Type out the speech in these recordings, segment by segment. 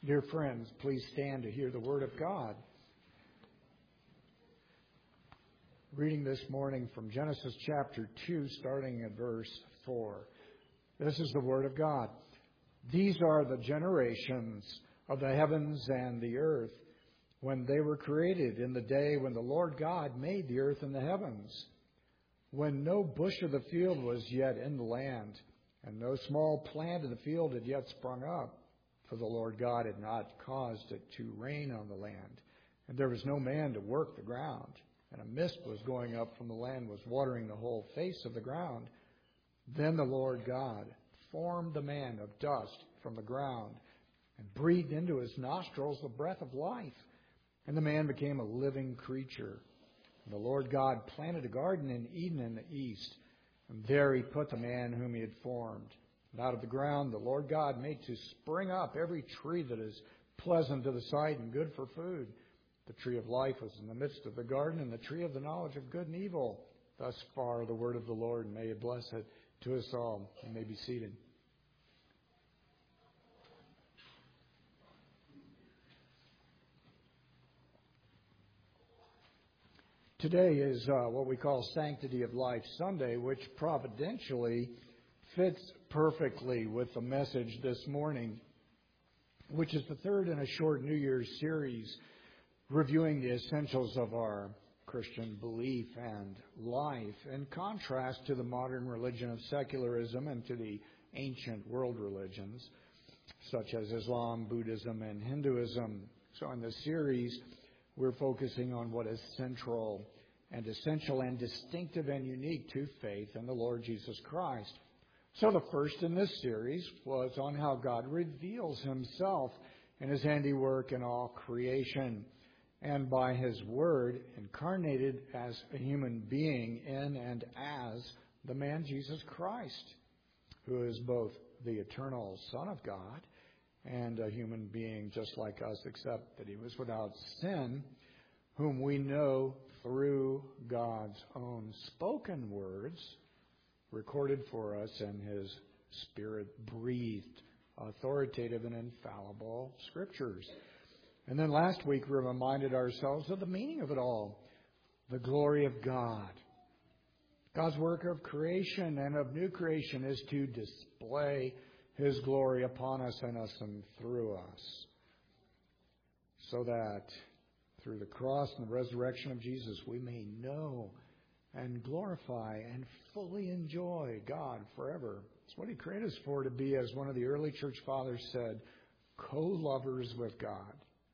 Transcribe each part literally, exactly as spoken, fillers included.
Dear friends, please stand to hear the Word of God. Reading this morning from Genesis chapter two, starting at verse four. This is the Word of God. These are the generations of the heavens and the earth when they were created, in the day when the Lord God made the earth and the heavens, when no bush of the field was yet in the land, and no small plant of the field had yet sprung up. For the Lord God had not caused it to rain on the land, and there was no man to work the ground. And a mist was going up from the land, was watering the whole face of the ground. Then the Lord God formed the man of dust from the ground, and breathed into his nostrils the breath of life. And the man became a living creature. And the Lord God planted a garden in Eden in the east, and there he put the man whom he had formed. And out of the ground the Lord God made to spring up every tree that is pleasant to the sight and good for food. The tree of life was in the midst of the garden, and the tree of the knowledge of good and evil. Thus far the word of the Lord. May it bless it to us all. You may be seated. Today is uh, what we call Sanctity of Life Sunday, which providentially fits perfectly with the message this morning, which is the third in a short New Year's series reviewing the essentials of our Christian belief and life, in contrast to the modern religion of secularism and to the ancient world religions, such as Islam, Buddhism, and Hinduism. So in this series, we're focusing on what is central and essential and distinctive and unique to faith in the Lord Jesus Christ. So the first in this series was on how God reveals himself in his handiwork in all creation, and by his word incarnated as a human being in and as the man Jesus Christ, who is both the eternal Son of God and a human being just like us, except that he was without sin, whom we know through God's own spoken words, recorded for us in his Spirit-breathed, authoritative and infallible Scriptures. And then last week we reminded ourselves of the meaning of it all, the glory of God. God's work of creation and of new creation is to display his glory upon us, in us, and through us, so that through the cross and the resurrection of Jesus we may know and glorify and fully enjoy God forever. It's what he created us for, to be, as one of the early church fathers said, co-lovers with God.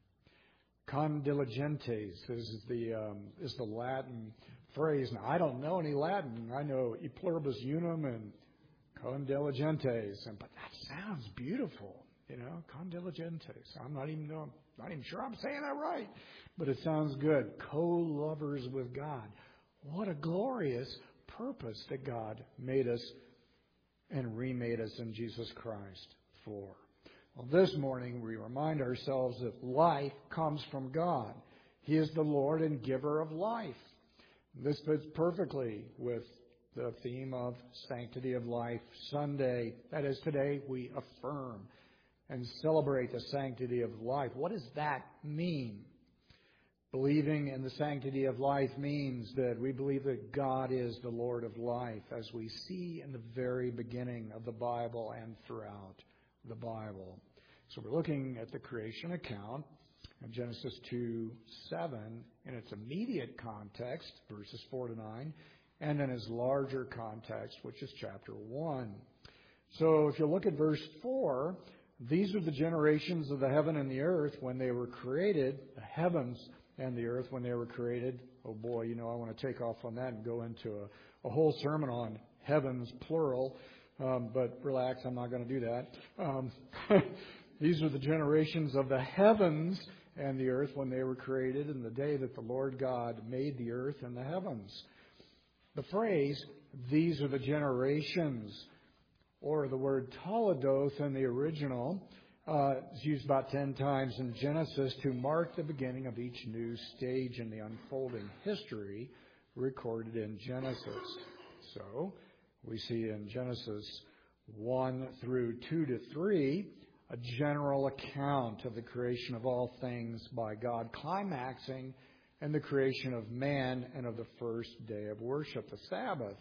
Condiligentes is the um, is the Latin phrase. Now, I don't know any Latin. I know e pluribus unum and condiligentes, and but that sounds beautiful, you know, condiligentes. I'm not even know, not even sure I'm saying that right, but it sounds good. Co-lovers with God. What a glorious purpose that God made us and remade us in Jesus Christ for. Well, this morning we remind ourselves that life comes from God. He is the Lord and giver of life. This fits perfectly with the theme of Sanctity of Life Sunday. That is, today we affirm and celebrate the sanctity of life. What does that mean? Believing in the sanctity of life means that we believe that God is the Lord of life, as we see in the very beginning of the Bible and throughout the Bible. So we're looking at the creation account in Genesis two seven in its immediate context, verses four to nine, and in its larger context, which is chapter one. So if you look at verse four, these are the generations of the heaven and the earth when they were created, the heavens and the earth when they were created. Oh boy, you know, I want to take off on that and go into a, a whole sermon on heavens, plural. Um, but relax, I'm not going to do that. Um, these are the generations of the heavens and the earth when they were created, in the day that the Lord God made the earth and the heavens. The phrase, these are the generations, or the word toledoth in the original, uh, is used about ten times in Genesis to mark the beginning of each new stage in the unfolding history recorded in Genesis. So we see in Genesis one through two to three a general account of the creation of all things by God, climaxing in the creation of man and of the first day of worship, the Sabbath.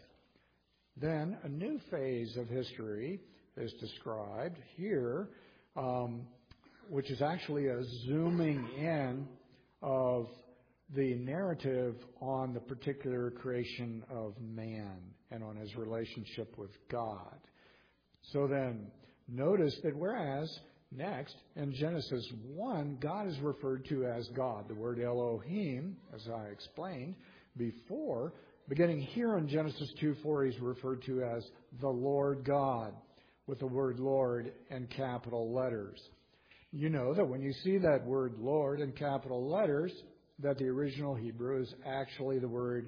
Then a new phase of history is described here, um, which is actually a zooming in of the narrative on the particular creation of man and on his relationship with God. So then, notice that whereas next in Genesis one, God is referred to as God, the word Elohim, as I explained before, beginning here in Genesis two four, he's referred to as the Lord God, with the word Lord in capital letters. You know that when you see that word Lord in capital letters, that the original Hebrew is actually the word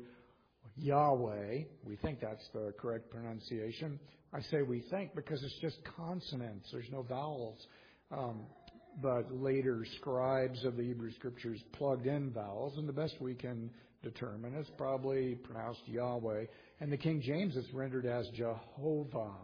Yahweh. We think that's the correct pronunciation. I say we think because it's just consonants. There's no vowels. Um, but later scribes of the Hebrew Scriptures plugged in vowels, and the best we can determine is probably pronounced Yahweh. And the King James is rendered as Jehovah.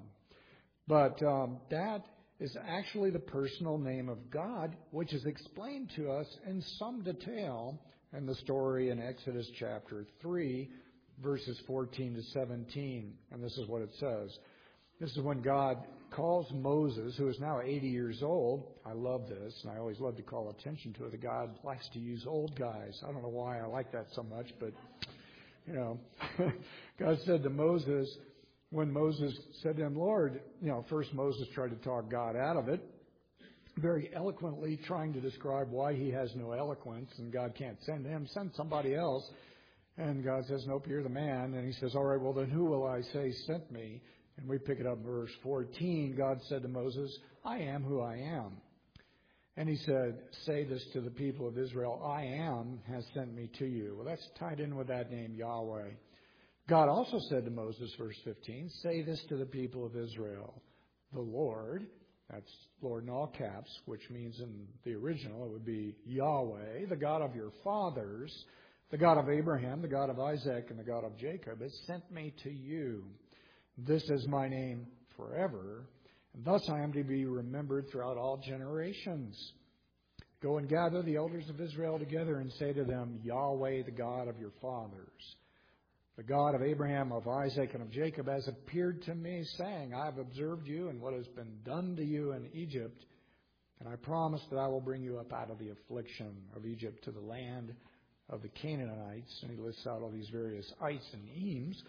But um, that is actually the personal name of God, which is explained to us in some detail in the story in Exodus chapter three, verses fourteen to seventeen. And this is what it says. This is when God calls Moses, who is now eighty years old. I love this, and I always love to call attention to it. That God likes to use old guys. I don't know why I like that so much, but, you know, God said to Moses, when Moses said to him, Lord, you know, first Moses tried to talk God out of it, very eloquently trying to describe why he has no eloquence and God can't send him, send somebody else. And God says, nope, you're the man. And he says, all right, well, then who will I say sent me? And we pick it up in verse fourteen. God said to Moses, I am who I am. And he said, say this to the people of Israel, I am has sent me to you. Well, that's tied in with that name, Yahweh. God also said to Moses, verse fifteen, say this to the people of Israel, the Lord, that's Lord in all caps, which means in the original it would be Yahweh, the God of your fathers, the God of Abraham, the God of Isaac, and the God of Jacob, has sent me to you. This is my name forever, and thus I am to be remembered throughout all generations. Go and gather the elders of Israel together and say to them, Yahweh, the God of your fathers, the God of Abraham, of Isaac, and of Jacob, has appeared to me, saying, I have observed you and what has been done to you in Egypt, and I promise that I will bring you up out of the affliction of Egypt to the land of the Canaanites. And he lists out all these various ites and eames,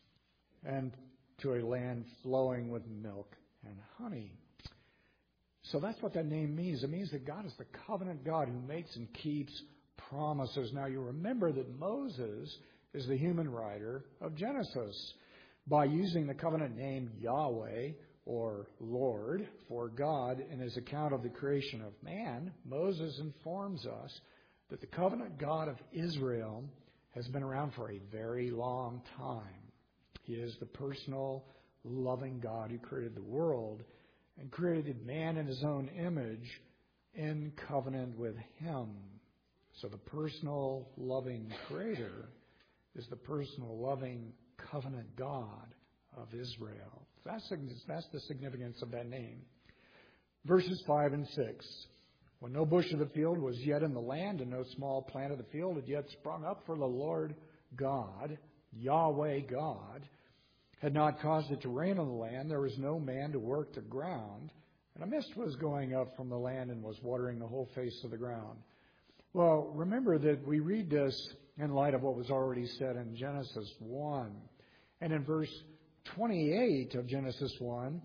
and to a land flowing with milk and honey. So that's what that name means. It means that God is the covenant God who makes and keeps promises. Now you remember that Moses is the human writer of Genesis. By using the covenant name Yahweh, or Lord, for God in his account of the creation of man, Moses informs us that the covenant God of Israel has been around for a very long time. He is the personal, loving God who created the world and created man in his own image in covenant with him. So the personal, loving Creator is the personal, loving, covenant God of Israel. That's, that's the significance of that name. Verses five and six. When no bush of the field was yet in the land, and no small plant of the field had yet sprung up, for the Lord God, Yahweh God, had not caused it to rain on the land, there was no man to work the ground, and a mist was going up from the land and was watering the whole face of the ground. Well, remember that we read this in light of what was already said in Genesis one. And in verse twenty-eight of Genesis one,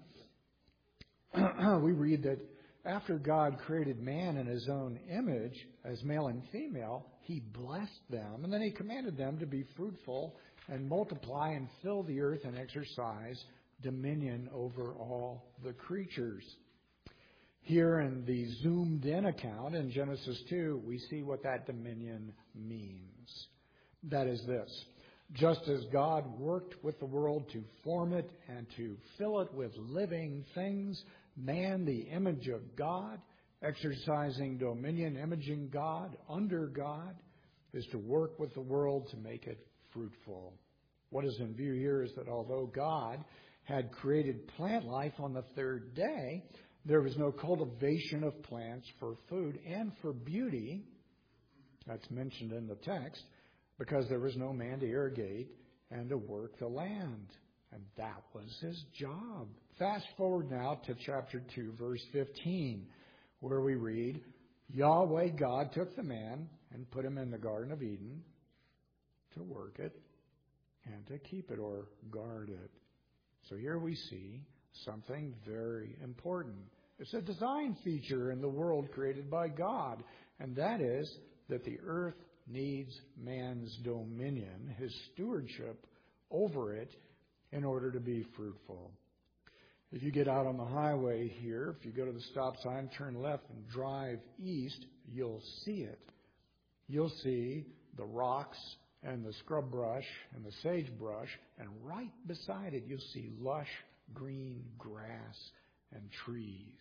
we read that after God created man in his own image, as male and female, he blessed them, and then he commanded them to be fruitful and multiply and fill the earth and exercise dominion over all the creatures. Here in the zoomed-in account in Genesis two, we see what that dominion means. That is this. Just as God worked with the world to form it and to fill it with living things, man, the image of God, exercising dominion, imaging God, under God, is to work with the world to make it fruitful. What is in view here is that although God had created plant life on the third day, There was no cultivation of plants for food and for beauty. That's mentioned in the text, because there was no man to irrigate and to work the land. And that was his job. Fast forward now to chapter two, verse fifteen, where we read, Yahweh God took the man and put him in the Garden of Eden to work it and to keep it or guard it. So here we see something very important. It's a design feature in the world created by God, and that is that the earth needs man's dominion, his stewardship over it, in order to be fruitful. If you get out on the highway here, if you go to the stop sign, turn left and drive east, you'll see it. You'll see the rocks and the scrub brush and the sagebrush, and right beside it you'll see lush green grass and trees.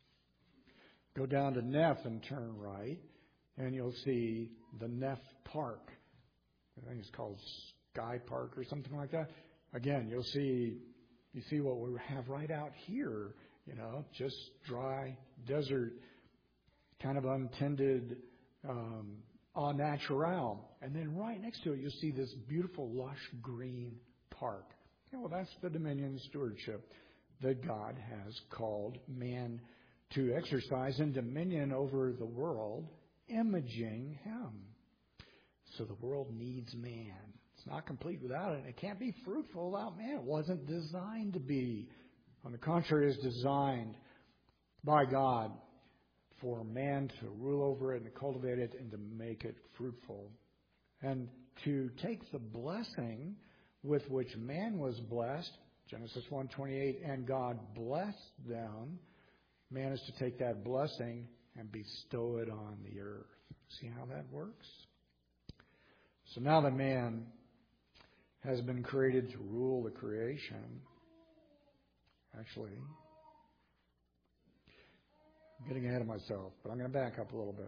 Go down to Neff and turn right, and you'll see the Neff Park. I think it's called Sky Park or something like that. Again, you'll see you see what we have right out here, you know, just dry desert, kind of untended, um, au naturel. And then right next to it, you'll see this beautiful, lush green park. Yeah, well, that's the dominion stewardship that God has called man to exercise in dominion over the world, imaging him. So the world needs man. It's not complete without it. It can't be fruitful without man. It wasn't designed to be. On the contrary, it's designed by God for man to rule over it and cultivate it and to make it fruitful. And to take the blessing with which man was blessed, Genesis one twenty-eight, and God blessed them, man is to take that blessing and bestow it on the earth. See how that works? So now that man has been created to rule the creation, actually, I'm getting ahead of myself, but I'm going to back up a little bit.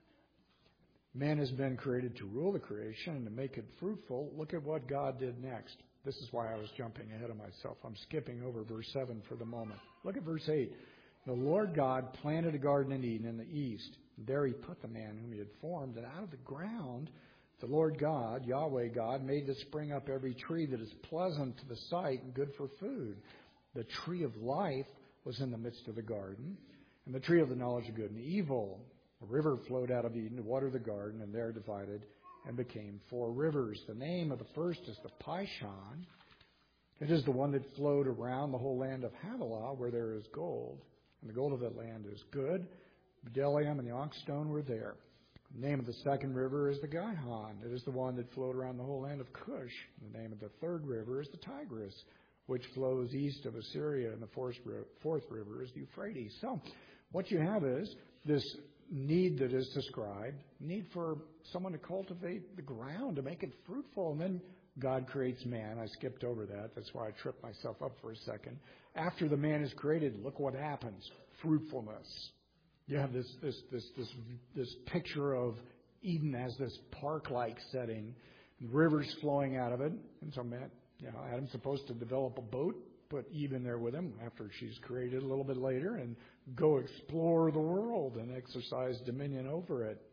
Man has been created to rule the creation and to make it fruitful. Look at what God did next. This is why I was jumping ahead of myself. I'm skipping over verse seven for the moment. Look at verse eight. The Lord God planted a garden in Eden in the east. There he put the man whom he had formed, and out of the ground the Lord God, Yahweh God, made to spring up every tree that is pleasant to the sight and good for food. The tree of life was in the midst of the garden, and the tree of the knowledge of good and evil. A river flowed out of Eden to water the garden, and there divided and became four rivers. The name of the first is the Pishon. It is the one that flowed around the whole land of Havilah, where there is gold. And the gold of that land is good. Bdellium and the onyx stone were there. The name of the second river is the Gihon. It is the one that flowed around the whole land of Cush. And the name of the third river is the Tigris, which flows east of Assyria. And the fourth river is the Euphrates. So what you have is this need that is described, need for someone to cultivate the ground, to make it fruitful. And then God creates man. I skipped over that. That's why I tripped myself up for a second. After the man is created, look what happens. Fruitfulness. You have this this this this this picture of Eden as this park-like setting, rivers flowing out of it. And so, man, you know, Adam's supposed to develop a boat, put Eve in there with him after she's created a little bit later, and go explore the world and exercise dominion over it.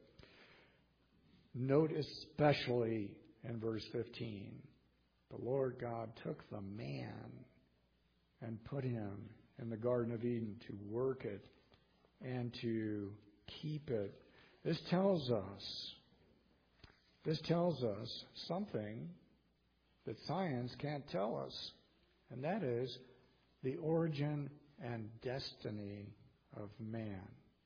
Note especially in verse fifteen, the Lord God took the man and put him in the Garden of Eden to work it and to keep it. This tells us, this tells us something that science can't tell us, and that is the origin and destiny of man.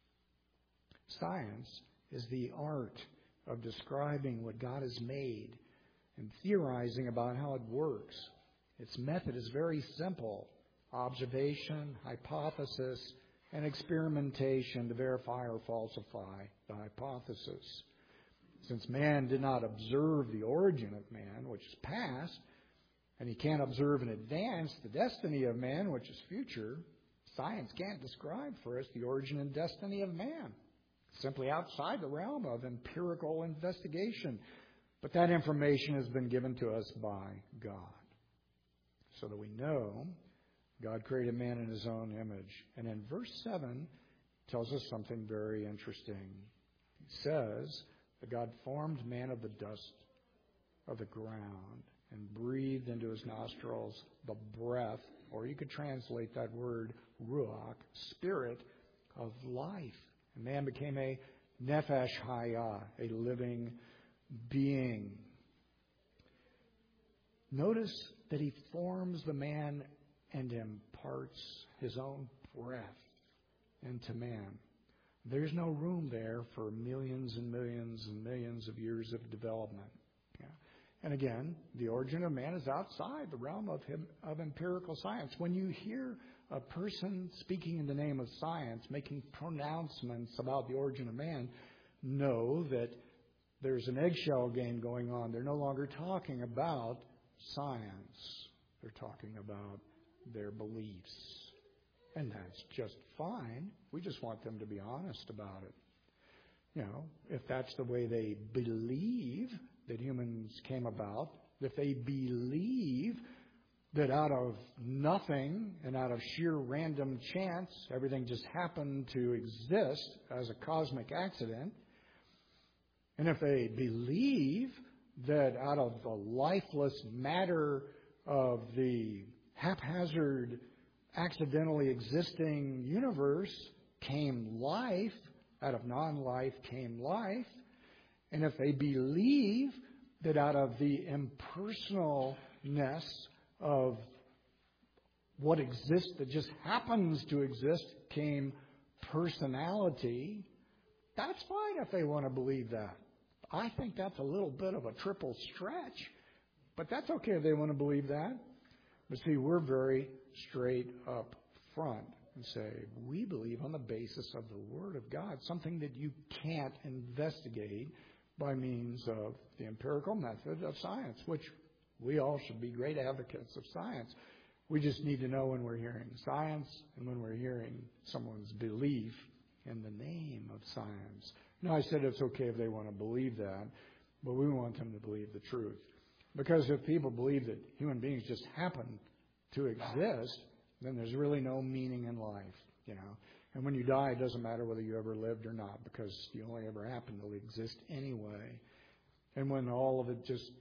Science is the art of describing what God has made and theorizing about how it works. Its method is very simple: observation, hypothesis, and experimentation to verify or falsify the hypothesis. Since man did not observe the origin of man, which is past, and he can't observe in advance the destiny of man, which is future, science can't describe for us the origin and destiny of man. It's simply outside the realm of empirical investigation. But that information has been given to us by God, so that we know God created man in his own image. And in verse seven, tells us something very interesting. He says that God formed man of the dust of the ground and breathed into his nostrils the breath, or you could translate that word ruach, spirit of life. And man became a nefesh hayah, a living being. Notice that he forms the man and imparts his own breath into man. There's no room there for millions and millions and millions of years of development. Yeah. And again, the origin of man is outside the realm of him, of empirical science. When you hear a person speaking in the name of science, making pronouncements about the origin of man, know that there's an eggshell game going on. They're no longer talking about science. They're talking about their beliefs. And that's just fine. We just want them to be honest about it. You know, if that's the way they believe that humans came about, if they believe that out of nothing and out of sheer random chance, everything just happened to exist as a cosmic accident, and if they believe that out of the lifeless matter of the haphazard, accidentally existing universe came life, out of non-life came life, and if they believe that out of the impersonalness of what exists, that just happens to exist, came personality, that's fine if they want to believe that. I think that's a little bit of a triple stretch, but that's okay if they want to believe that. But see, we're very straight up front and say, we believe on the basis of the Word of God, something that you can't investigate by means of the empirical method of science, which we all should be great advocates of science. We just need to know when we're hearing science and when we're hearing someone's belief in the name of science. Now, I said it's okay if they want to believe that, but we want them to believe the truth. Because if people believe that human beings just happen to exist, then there's really no meaning in life, you know. And when you die, it doesn't matter whether you ever lived or not, because you only ever happen to exist anyway. And when all of it just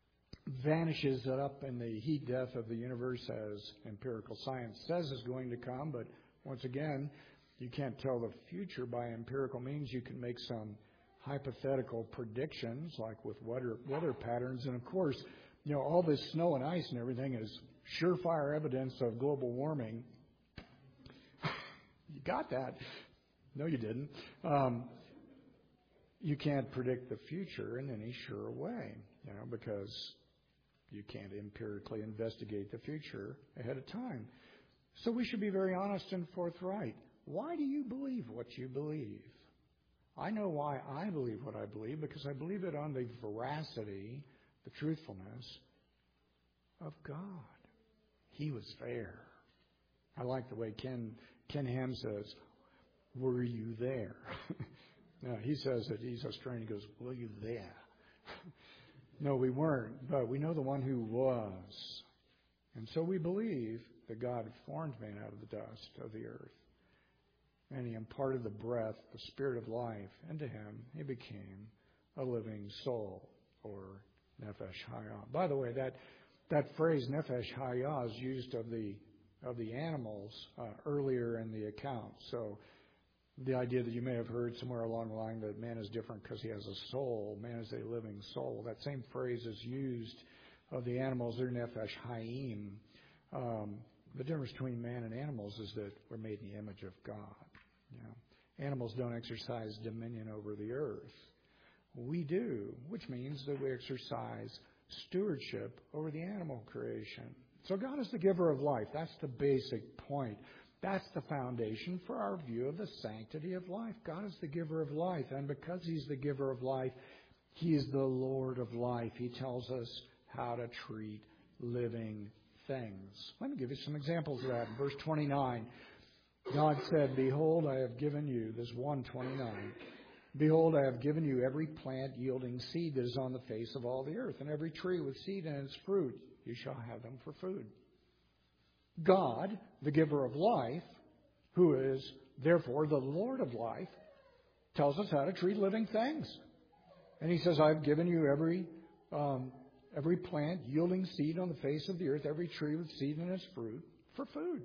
vanishes up in the heat death of the universe, as empirical science says is going to come, but once again, you can't tell the future by empirical means. You can make some hypothetical predictions, like with weather, weather patterns. And of course, you know, all this snow and ice and everything is surefire evidence of global warming. You got that? No, you didn't. Um, you can't predict the future in any sure way, you know, because you can't empirically investigate the future ahead of time. So we should be very honest and forthright. Why do you believe what you believe? I know why I believe what I believe, because I believe it on the veracity, the truthfulness of God. He was fair. I like the way Ken Ken Ham says, "Were you there?" No, he says that he's Australian. He goes, "Were you there?" No, we weren't, but we know the one who was. And so we believe that God formed man out of the dust of the earth. And he imparted the breath, the spirit of life, into him. He became a living soul, or nefesh hayah. By the way, that that phrase nefesh hayah is used of the of the animals uh, earlier in the account. So the idea that you may have heard somewhere along the line that man is different because he has a soul, man is a living soul. That same phrase is used of the animals. They're nefesh hayim. Um, the difference between man and animals is that we're made in the image of God. You know, animals don't exercise dominion over the earth. We do, which means that we exercise stewardship over the animal creation. So God is the giver of life. That's the basic point. That's the foundation for our view of the sanctity of life. God is the giver of life, and because He's the giver of life, He is the Lord of life. He tells us how to treat living things. Let me give you some examples of that. In verse twenty-nine, God said, "Behold, I have given you," this one twenty-nine, "Behold, I have given you every plant yielding seed that is on the face of all the earth, and every tree with seed in its fruit. You shall have them for food." God, the giver of life, who is therefore the Lord of life, tells us how to treat living things. And he says, I've given you every um, every plant yielding seed on the face of the earth, every tree with seed in its fruit, for food.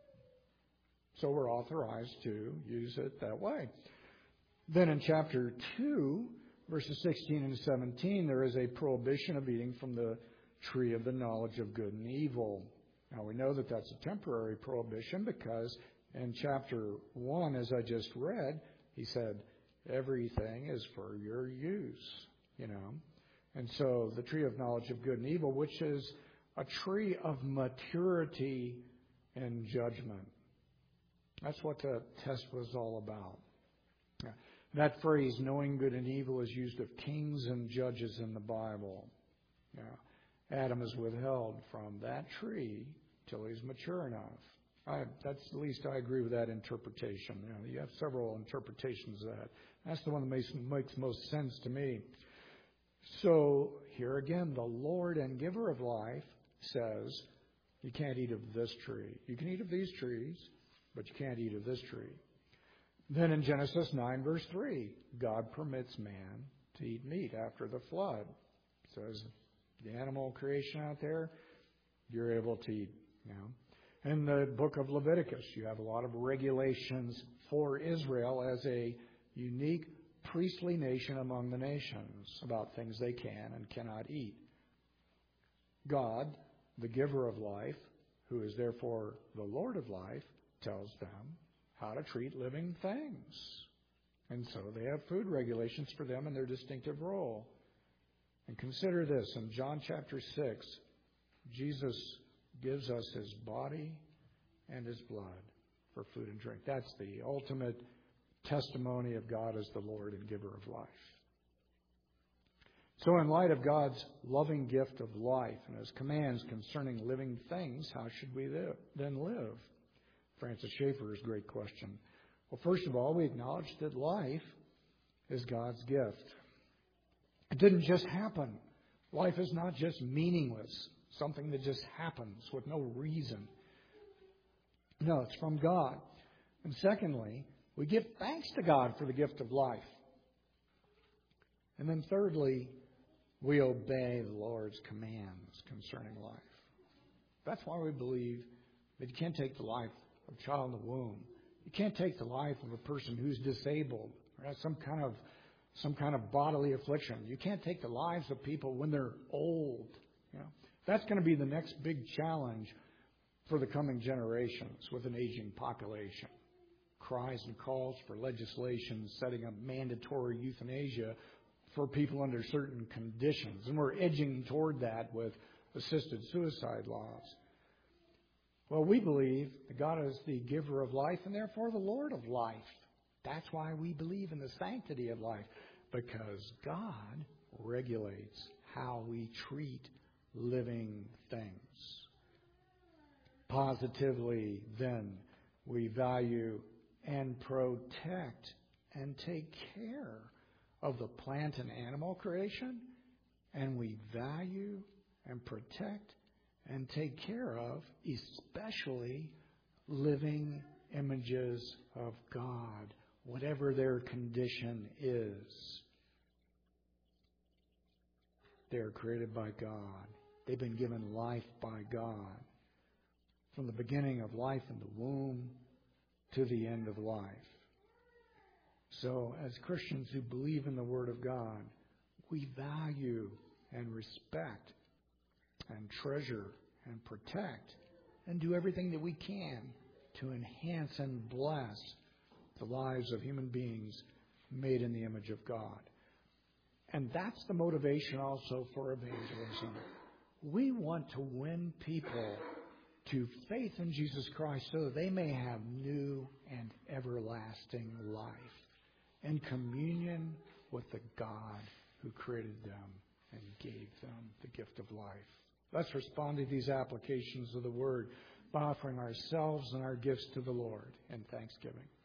So we're authorized to use it that way. Then in chapter two, verses sixteen and seventeen, there is a prohibition of eating from the tree of the knowledge of good and evil. Now we know that that's a temporary prohibition because in chapter one, as I just read, he said, everything is for your use, you know. And so the tree of knowledge of good and evil, which is a tree of maturity and judgment. That's what the test was all about. That phrase, knowing good and evil, is used of kings and judges in the Bible. Yeah. Adam is withheld from that tree till he's mature enough. I, that's at least I agree with that interpretation. You know, you have several interpretations of that. That's the one that makes, makes most sense to me. So here again, the Lord and giver of life says, you can't eat of this tree. You can eat of these trees, but you can't eat of this tree. Then in Genesis nine, verse three, God permits man to eat meat after the flood. It says the animal creation out there, you're able to eat, you know. In the book of Leviticus, you have a lot of regulations for Israel as a unique priestly nation among the nations about things they can and cannot eat. God, the giver of life, who is therefore the Lord of life, tells them how to treat living things. And so they have food regulations for them and their distinctive role. And consider this, in John chapter six, Jesus gives us his body and his blood for food and drink. That's the ultimate testimony of God as the Lord and giver of life. So in light of God's loving gift of life and his commands concerning living things, how should we live, then live? Francis Schaeffer's great question. Well, first of all, we acknowledge that life is God's gift. It didn't just happen. Life is not just meaningless, something that just happens with no reason. No, it's from God. And secondly, we give thanks to God for the gift of life. And then thirdly, we obey the Lord's commands concerning life. That's why we believe that you can't take the life of a child in the womb. You can't take the life of a person who's disabled or has some kind of some kind of bodily affliction. You can't take the lives of people when they're old. You know, that's going to be the next big challenge for the coming generations with an aging population. Cries and calls for legislation setting up mandatory euthanasia for people under certain conditions. And we're edging toward that with assisted suicide laws. Well, we believe that God is the giver of life and therefore the Lord of life. That's why we believe in the sanctity of life, because God regulates how we treat living things. Positively, then, we value and protect and take care of the plant and animal creation, and we value and protect and take care of, especially living images of God, whatever their condition is. They're created by God. They've been given life by God. From the beginning of life in the womb to the end of life. So, as Christians who believe in the Word of God, we value and respect and treasure and protect and do everything that we can to enhance and bless the lives of human beings made in the image of God. And that's the motivation also for evangelism. We want to win people to faith in Jesus Christ so that they may have new and everlasting life in communion with the God who created them and gave them the gift of life. Let's respond to these applications of the Word by offering ourselves and our gifts to the Lord in thanksgiving.